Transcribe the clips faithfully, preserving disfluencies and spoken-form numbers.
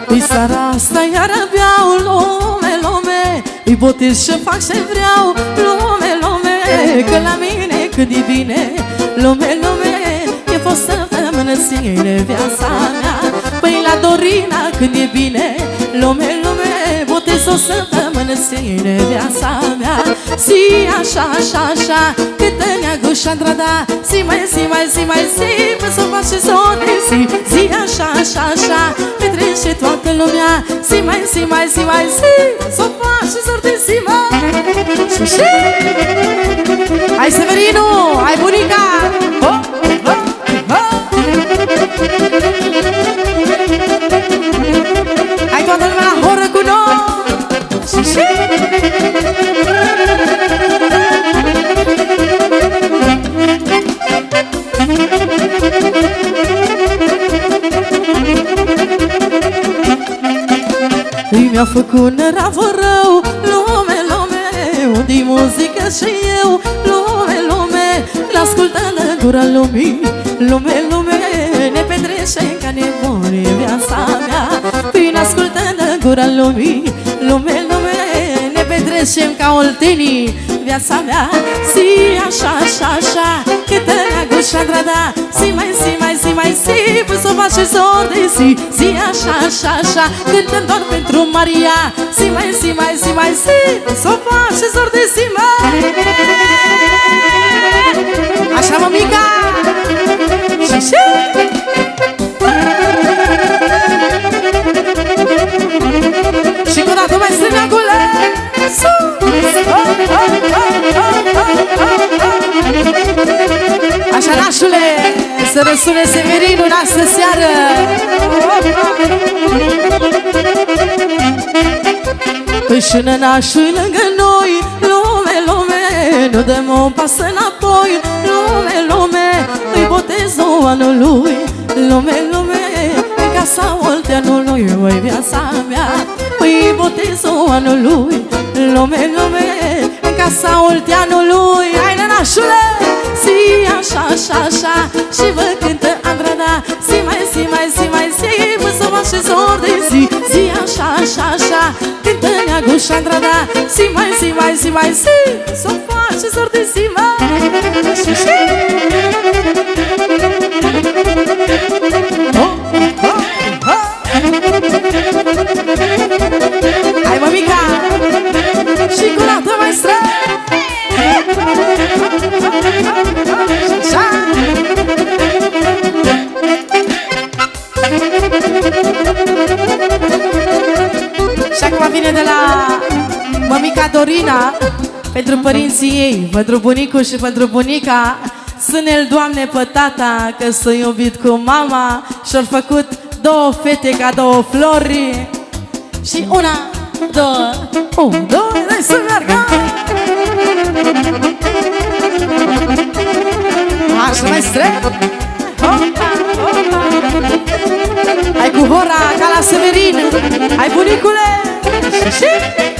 Păi seara asta iară beau, lume, lume, îi botez și fac ce vreau, lume, lume, că la mine cât e bine, lume, lume, e fost săptămână sine viața mea. Păi la Dorina când e bine, lume, lume, botez o săptămână sine viața mea. Si așa, așa, așa, câtă neagușa drada, si mai, si mai, si mai, si, până s-o face s-o si, si așa, așa, așa, petrece toată lumea, si mai, si mai, si mai, si, s-o face s-o si, mă. Și și hai Severinu, hai bunica, ho, ho, ho. Hai toată lumea la horă cu noi. Și și îi mi-a făcut năravă rău, lume, lume, unde-i muzică și eu, lume, lume, l-ascultă în gura lumii, lume, lume, ne petrece ca nebuni viața mea. Păi n-ascultă în gura lumii, lume, lume, ne petrecem ca oltenii viața mea. Si așa, așa, așa, câtă neagușa drada, si mai, si mai, si mai, si, până s-o face s-o de si, si așa, așa, așa, când te întorc pentru Maria, si mai, si mai, si mai, si, până s-o face s-o de si, mai. Așa, mămica! Și și și cu dată mai strâng acolo. Așa, nașule, să răsune Severinul în astă seară. Păi și nănașul lângă noi, lume, lume, nu dăm o pas înapoi, lume, lume, îi botezul anului, lume, lume, în casa olteanului, măi viața mea. Îi botezul anului, lume, lume, în casa olteanului. Hai nănașule, si așa, așa, așa, și vă cântă Andrada, si mai, si mai, si mai, si, până s-o face s-o de si, si așa, așa, așa, cântă neagușa Andrada, si mai, si mai, si mai, si, s-o face s-o de si, mai. Și și oh, oh, oh. Hai mămica, și cu lată mai strâng. Și acum vine de la mămica Dorina, pentru părinții ei, pentru bunicul și pentru bunica. Ține-l, Doamne, pe tata, că s-a iubit cu mama și-au făcut două fete ca două flori. Și una, două, un, doi, hai să meargă! Așa mai strâng. Hai cu hora ca la Severin. Hai bunicule. Și și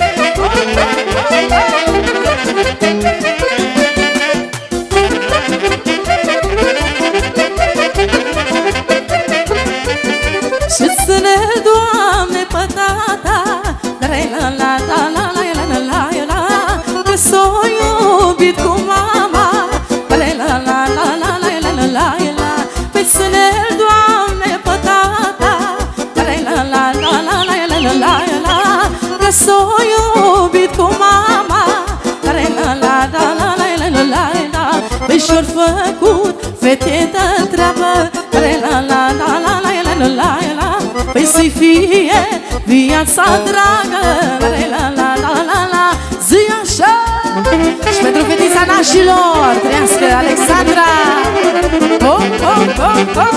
și ține, Doamne, pe tata, la la la la la la la la, că s-o iubit cu mama, la la la la la la la la la, păi ține, Doamne, pe tata, la la la la la la la la la, că s-o iubit cu mama, la la la la la la la la la, păi și-or făcut fete de treabă, la la la la la la la la, păi să-i fie viața dragă, la la la la la, zi așa. Și pentru fetița nașilor, trăiască Alexandra. Oh, oh, oh, oh.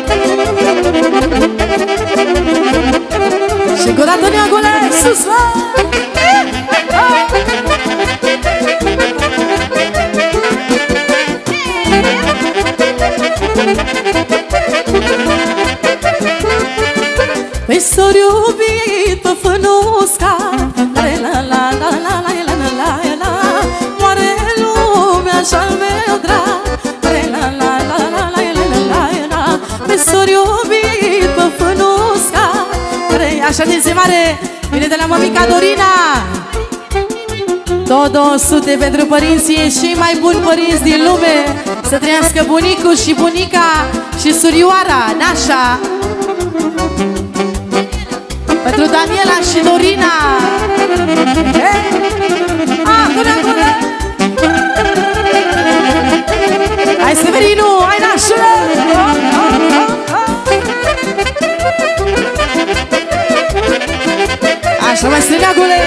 Și încă o dată neagule, sus, mă! Păi s-or iubit pe fănusca, la la la la la la la la la, moare lumea și-al meu drag, la la la la la la la la, păi s-or iubit pe fănusca, la Hei, așa de zi mare, vine de la mămica Dorina. Tot două sute pentru părinții cei mai buni părinți din lume. Să trăiască bunicul și bunica și surioara, Nașa. Pentru Daniela și Dorina. Hei! Ah, gura, gura! Hai Severinu, hai Nașule! Așa mai strâneagule!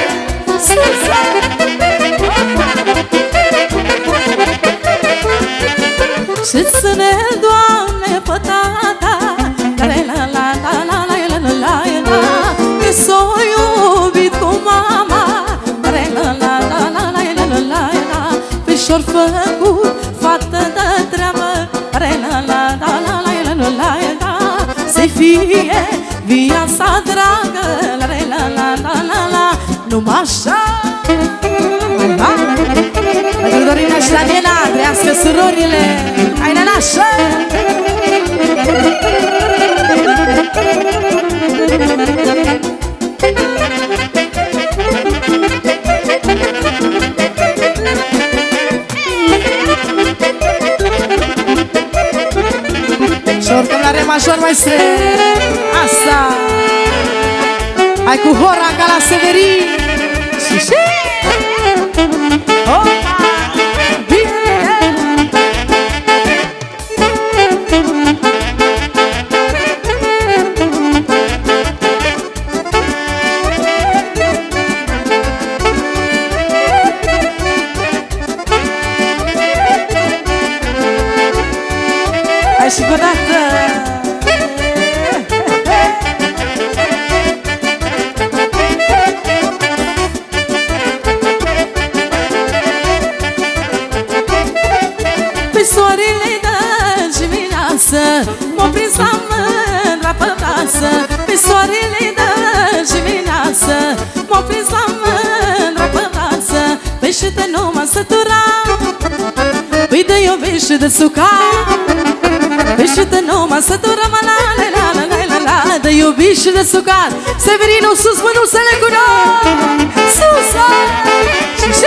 Și ține, Doamne, pe tata, la la la la la la la la la la, că s-o iubit cu mama, la la la la la la la la la la, pe și-or făcut fată de treabă, la la la la la la la la la la, să-i fie viața dragă, la la la la la la, numai așa. Pentru Dorina și Daniela, trăiască surorile. Hai, nănașă! Și oricum la re major, maestre. Asta. Hai cu hora ca la Severin. Și și opa! Bine! Hai și cu dată! Soarele de dimineață m-a prins la mândra pe brață. Pe soarele de dimineață m-a prins la mândra pe brață. Păi și de nu mă sătura, păi de iubești și de sucat. Păi și de nu mă sătura, mă la la la la la la la, de iubești și de sucat. Severinu, sus mânuțele cu noi, sus, și și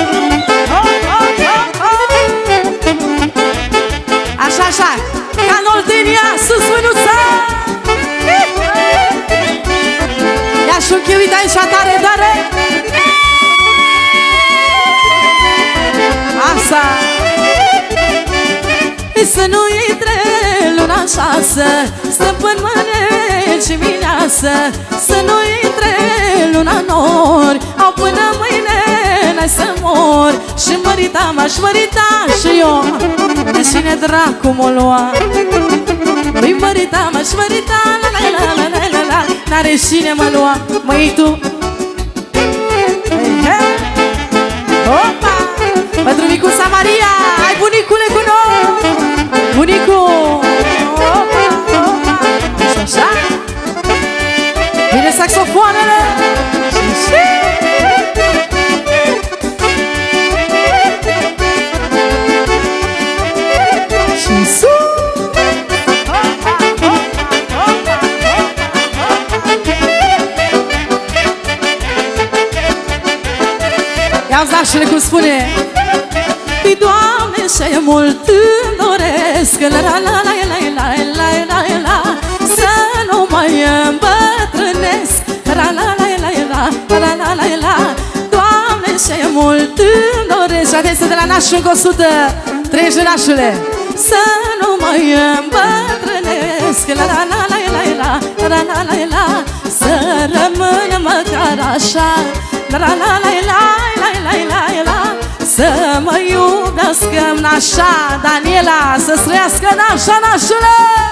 așa, așa, ca în Oltenia, sus mânuța! Ia și un chiuit aici tare, tare! Asta! Să nu intre luna șasă, stăpân mâneci mireasă. Să nu intre luna nori, au până mâine n-ai să mor. Și mărita m-aș mărita și eu, de cine dracu m-o lua? Păi mărita m-aș mărita, la la la la la la la, n-are cine mă lua, măi tu. Opa! Pentru micuța Maria, hai bunicule cu noi! Bunicu! Opa, opa! Și așa? Vine saxofoanele! Și și! Și sus! Opa, opa, opa, opa! Ia-ți dașele cum spune! Păi, Doamne, și mult îmi doresc, la la la la la la la la la, să nu mai îmbătrânesc, la la la la la la la la la. Doamne, și mult îmi doresc. Și atenție de la nașul încă o sută, treci nașule. Să nu mai îmbătrânesc, la la la la la la la la la la, să rămân măcar așa, la la la la la la la la la. Să mă iubească nașa Daniela, să-ți trăiască nașa, nașule!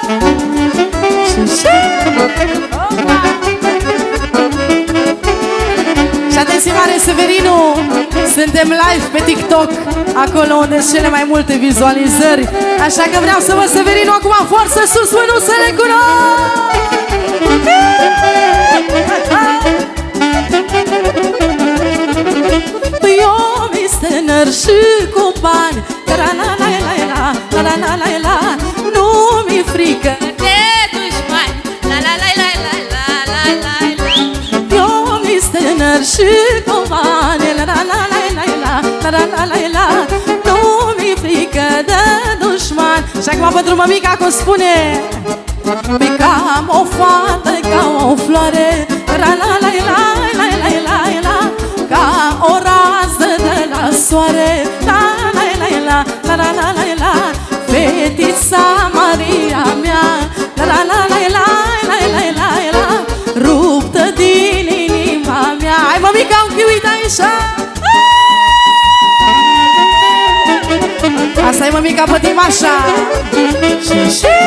Și atenție mare, Severinu, suntem live pe TikTok, acolo unde sunt cele mai multe vizualizări. Așa că vreau să văd Severinu acum, forță sus, mânuțele cu noi! Păi eu mi-s tânăr și cu bani, la-la-la-la-la-la-la-la-la, nu mi-e frică de dușmani, la-la-la-la-la-la-la-la. mări și covane. La la la la la la la la la la la. Nu mi-e frică de dușman. Și acum pentru mămica cum spune: pe cam o fată, ca o floare. La la la la la la la la. Ca o rază de la soare. La la la la la la la la la. Fetița Maria mea. La la la la la la la la la. Ruptă din inima mea. Hai mămica, un chiuit aici. Asta e mămica Pătimașa. Și și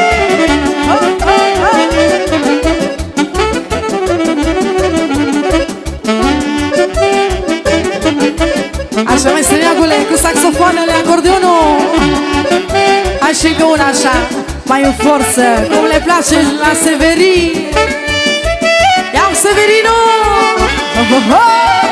așa, mai străneagule, cu saxofoanele, acordeonul. Hai și încă una așa, mai în forță, cum le place la Severin. Ia-o, Severino! Oh, oh, oh!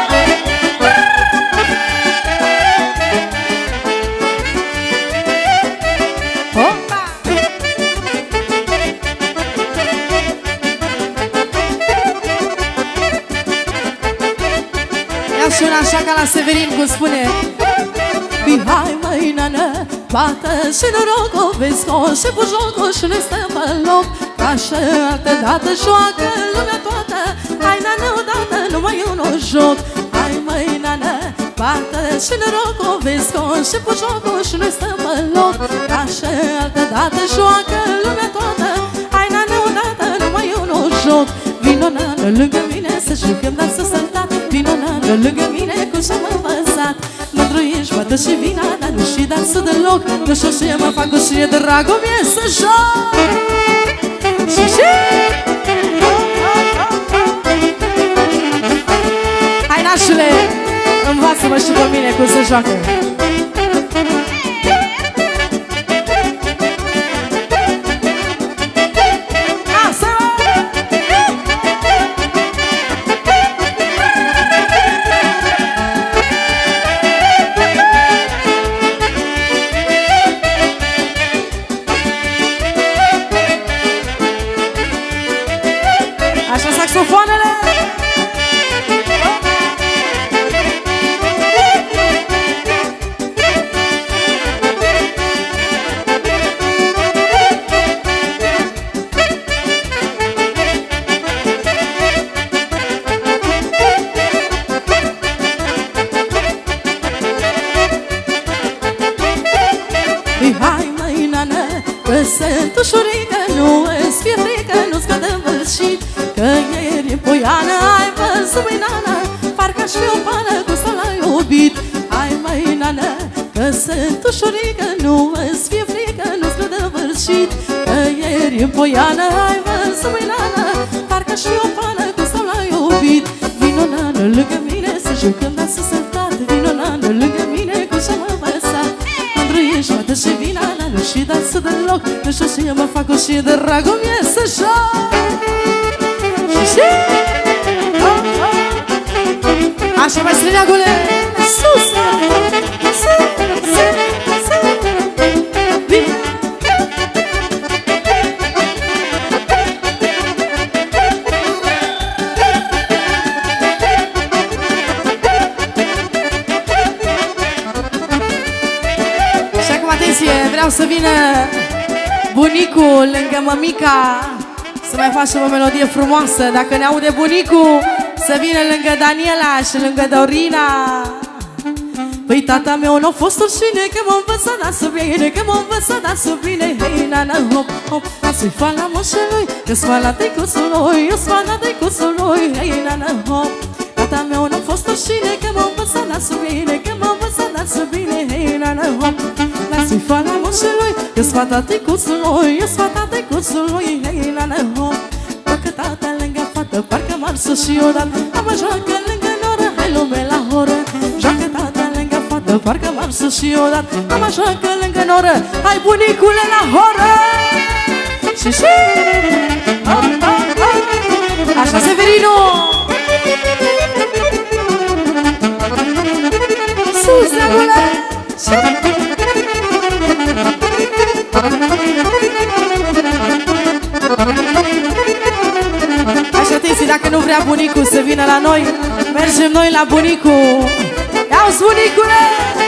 Și una așa ca la Severin, cum spune: hai măi, nană, bată și noroc, o vezi că și cu jocul și ne stăm pe loc. Ca și altă dată joacă lumea toată. Hai, nană, odată, numai un joc. Hai măi, nană, bată și noroc, o vezi că și cu jocul și ne stăm pe loc. Ca și altă dată joacă lumea toată. Hai, nană, odată, numai un joc. Vino, nană, lângă mine să jucăm, dar să săltat. Vino, nană, lângă mine cum și-am învățat. Mândru ești, bătă și vina, dar nu și dansul deloc. Nu știu ce mă fac cu și de dragul mie să joc. Și și hai, nașule, învață-mă și pe mine cum se joacă. Saxofoanele! Hai măi, nană, că sunt ușurică, nu îți fie frică, nu-ți cadă învârșit. Că ieri în Poiană ai văzut, măi, nană, parcă aș fi o pană cu s-o l-a iubit. Hai măi, nană, că sunt ușurică, nu îți fie frică, nu-ți cadă învârșit. Că ieri în Poiană ai văzut, măi, nană, parcă aș fi o pană cu s-o l-a iubit. Vino, nană, lângă mine să jucăm, dar să săltat. Vino, nană, lângă mine cum și-am învățat. Mândru ești, bătă și vina, nană, și dansul deloc. Nu știu ce mă fac cu și de dragul mie să joc. Și așa, mai strâneagule, sus, sus, sus, sus. Vine. Și acum, atenție, vreau să vină bunicul lângă mămica să mai facem o melodie frumoasă. Dacă ne aude bunicul, să vină lângă Daniela și lângă Dorina. Păi tata meu n-a fost oricine, că m-a învățat da să bine, că m-a învățat da să bine. Hei, nana, hop, hop, să-i fac la moșelui, că-s fac la tăicuțul lui, eu-s fac la tăicuțul lui. Hei, nana, hop, tata meu n-a fost oricine, că m-a învățat da să bine, că m-a învățat da să bine. Hei, nana, hop, să-i fac la moșelui, că-s fac la tăicuțul lui, eu-s fac la tăicuțul lui. Hei, nana, hop, că tata lângă fată, parcă m-ar sus și odată. Mama joacă lângă noră, hai lume la horă. Joacă tata lângă fată, parcă m-ar sus și odată. Mama joacă lângă noră, hai bunicule la horă. Și și așa, Severino. Sus, dragule. Așa, atenție, dacă nu vrea bunicul să vină la noi. Mergem noi la bunicul. Ia-uzi, bunicule!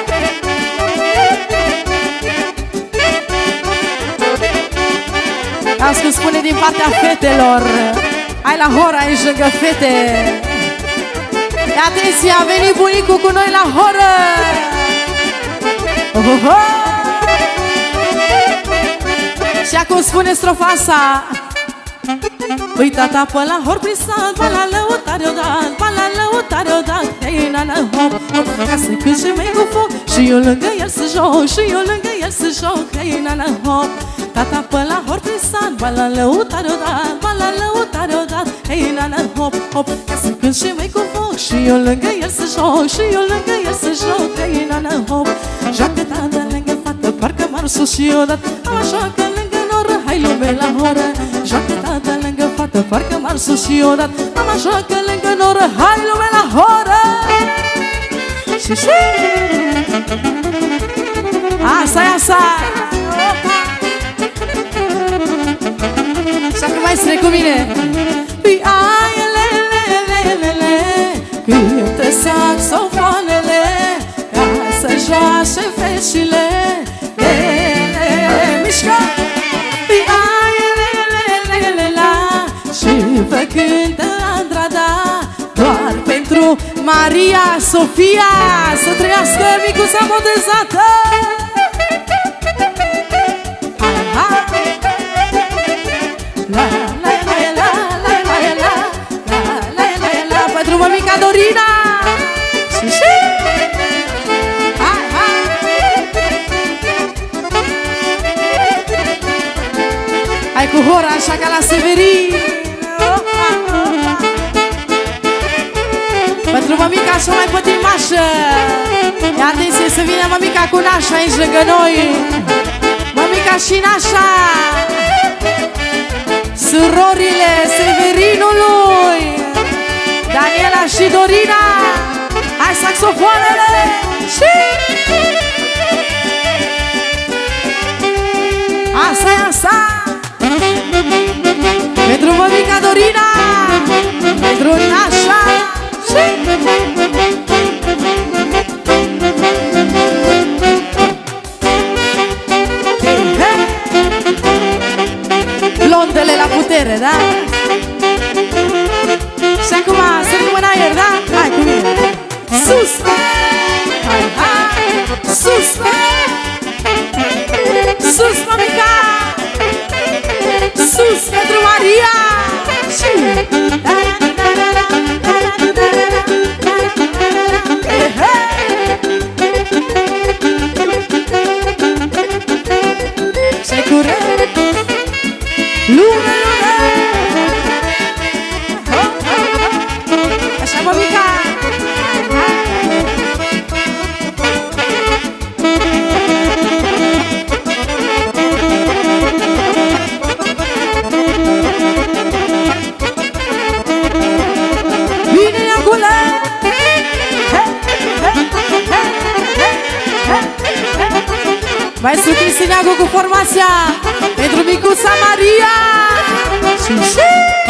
Ia-uzi cum spune din partea fetelor. Hai la hora, aici lângă fete. Atenție, a venit bunicul cu noi la horă. Oh, oh, oh. Și acum spune strofa asta. Păi tata pe la hor prin sat, ba la lăutare o-dat, ba la lăutare o-dat. Hei, na, na, hop, hop, ca să câșe mai cu foc și eu lângă el să joc, și eu lângă el să joc. Hei, na, na, hop. Tata pe la hor prin sat, ba la lăutare o-dat, ba la lăutare o-dat. Hei, na, na, hop, hop, ca să câșe mai cu foc și eu lângă el să joc, și eu lângă el să joc. Hei, na, na, hop. Joacă tata lângă fată, parcă m-ar sus și o-dat. Ama joacă lângă noră, hai lume la horă. Joacă tata lângă fată, parcă m-ar sus și o-dat. Mama joacă lângă noră, hai lume la horă. Și și asta e asta. Și acum mai strec cu mine. Păi ai lelelelele, cântă saxofoanele, ca să joace fecile. Lele, mișcă. Păi ai lelelelele și vă cântă Andrada, doar pentru Maria Sofia. Să trăiască micuța modezată. Pentru mămica Dorina. Hai cu hora așa ca la Severin. Pentru mămica așa mai pătimașă. Ia atenție să vină mămica cu nașa aici lângă noi. Mămica și nașa, surorile Severinului, Daniela și Dorina. Hai saxofoanele. Și asta e asta. Pentru mămica Dorina, pentru nașa. Și blondele la putere, da? Și acum sărim în aer, da? Hai cu mine. Sus! Hai, hai! Sus! Sus, mămica! Sus pentru Maria! Și lume, lume! Așa, mămica! Bine, Iacule! Maestru Cristineagu cu formația pentru micuța Maria. Și și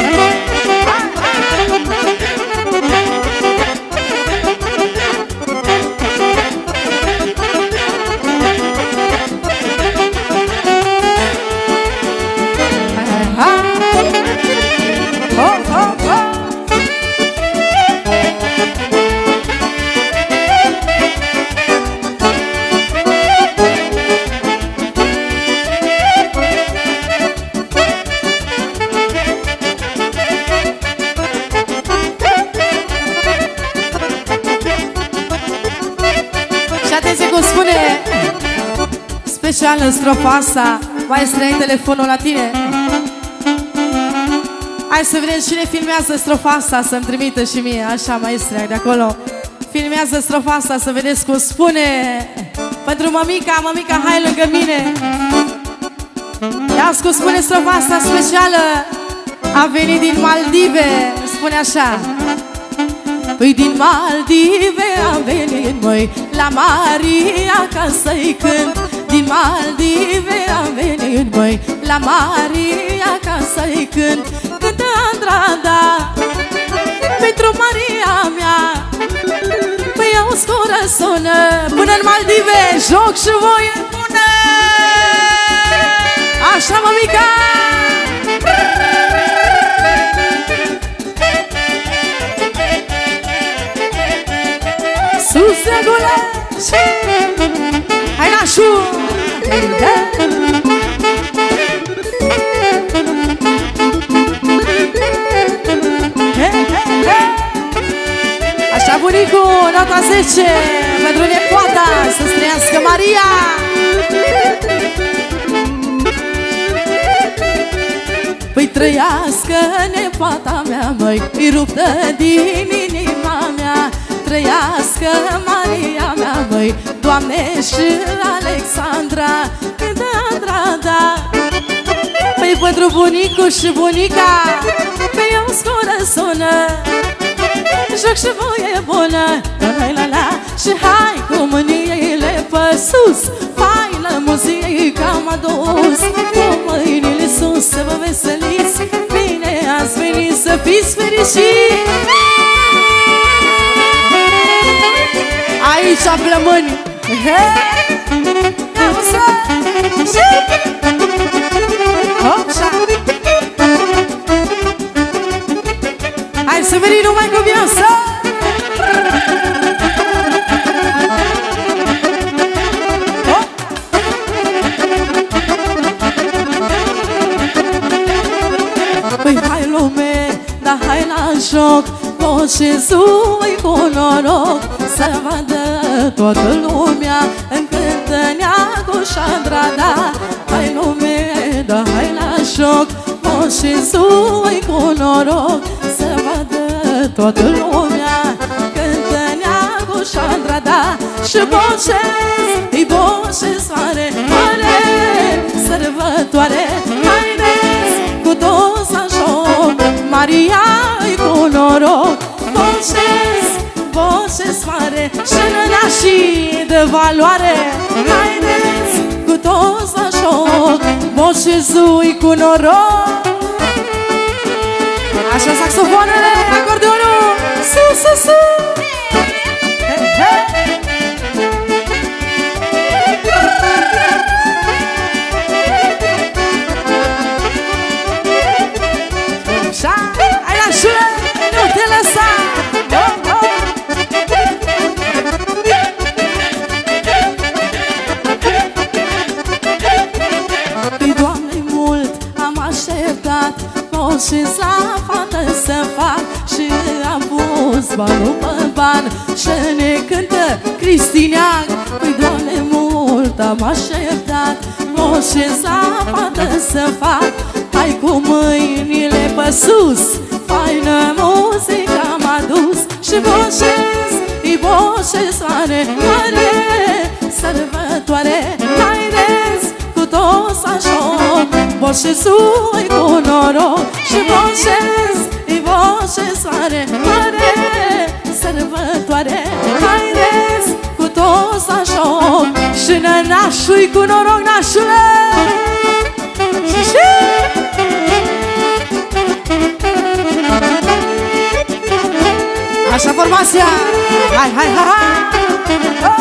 special în strofa asta. Maestre, ai telefonul la tine? Hai să vedem cine filmează strofa asta, să-mi trimită și mie. Așa, maestre, de acolo. Filmează strofa asta, să vedeți cum spune. Pentru mămica, mămica, hai lângă mine. Ia cum spune strofa asta specială. A venit din Maldive, spune așa. Păi din Maldive am venit, măi, la Maria ca să-i cânt. Din Maldive am venit, măi, la Maria ca să-i cânt. Cântă Andrada, pentru Maria mea. Păi auzi corazonă, până în Maldive, joc și voie bună. Așa, mămica! Sus de gule și... Hai, nașu! Așa, bunicu, nota zece pentru nepoata, să-ți trăiască Maria. Păi trăiască nepoata mea, măi, e ruptă din inima mea. Trăiască Maria mea, măi, Doamne, și Alexandra, da, da, da. Păi pentru bunicul și bunica, pe eu scoră sună, joc și voie bună, la la la. Și hai cu mâinile pe sus, faină muzică am adus, cu mâinile sus să vă veseliți, bine ați venit să fiți fericiți. Aici plămâni. Hai să veni numai cu viața. Păi hai lume, dar hai la joc, și zui cu noroc, să vadă toată lumea în Cântăneagul și Andrada. Hai lume, da hai la joc, și zui cu noroc, să vadă toată lumea Cântăneagul și Andrada. Și Boșez, i Boșezoare, mare sărbătoare, haideți cu toți la joc, Maria-i cu noroc. Boșez, Boșezoare și nănașii de valoare, haideți cu toți la joc, Boșezui cu noroc. Așa, saxofonele, acordeonul, sus, sus, sus. Hey, hey. Așa, hai la șură, nu te lăsa. Oh, oh. Păi, Doamne, mult am așteptat, Boșez la fată să fac, și am pus banul pe ban și ne cântă Cristineag. Păi, Doamne, mult am așteptat, Boșez la fată să fac, hai cu mâinile pe sus, faină muzică am adus. Și Boșez, i Boșezoare, mare sărbătoare, haideți cu toți la joc, Boșezui cu noroc. Și Boșez, i Boșezoare, mare sărbătoare, haideți cu toți la joc. Și nănașui cu noroc, nașule. Așa formația. Hai, hai, hai, hai.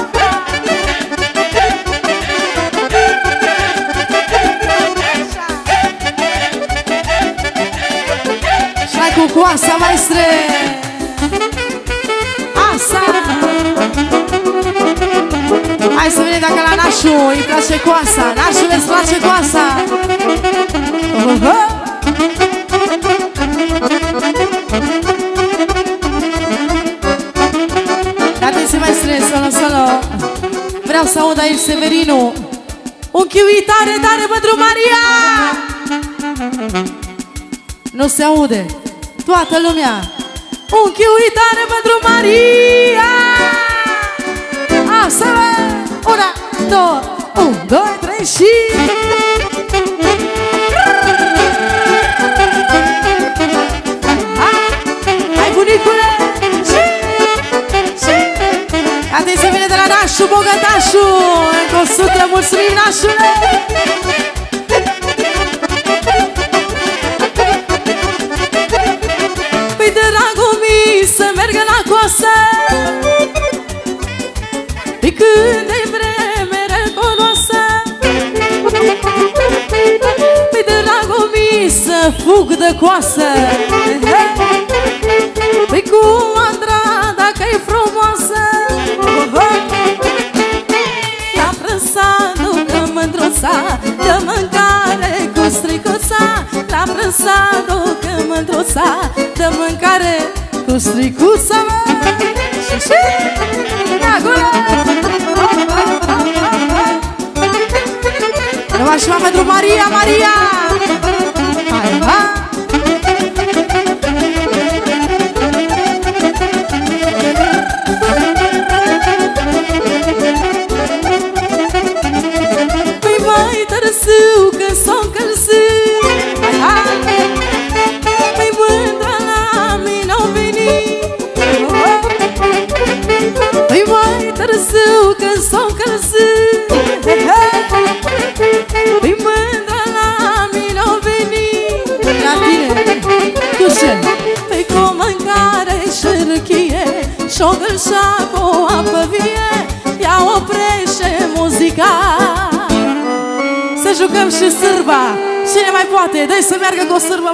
Și hai cu coasa, maestre. Asa. Hai să vedem dacă la nașu îi place coasa. Nașule, îți place coasa? Uh -huh. Atenție, maestre, solo, solo. Vreau să aud aici Severinu. Un chiui tare, tare pentru Maria. Nu se aude. Toată lumea. Un chiui tare pentru Maria. Asta, una, două, un, doi, trei și... Hai, bunicule! Și... și... Atenție, vine de la nașu, bogătașu! Încă o sută, mulțumim, nașule! Păi, dragul mi meargă la coasă. Pe când e vreme răcoroasă, păi dragomii să fug de coasă. Păi cu Andra dacă-i frumoasă, la prânsa ducă mândruța de mâncare cu stricuța. La prânsa ducă mândruța de mâncare cu stricuța. Și și numai și pentru Maria, Maria! Hai, ha! Păi mai târziu când s-o încălzit, hai, ha! Păi mândra la mine-o venit. Păi mai târziu când s-o încălzit, păi mândra la mine-o venit. La tine, tu ce? Păi cu mâncare și râchie și-o gâlșa cu apă vie. Ia oprește muzica, să jucăm și sârba. Cine mai poate? Dă-i să meargă cu o sârbă.